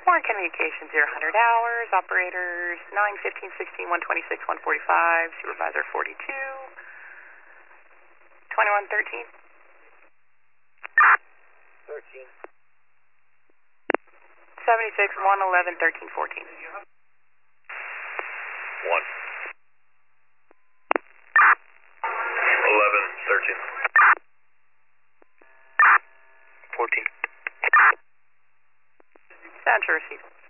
Warren Communications 0 hours, operators 9, 15, 16, 126, 145, supervisor 42, 21, 13. 13. 76, 111, 13, 14. 1. 11, 13. 14. Sound to receive.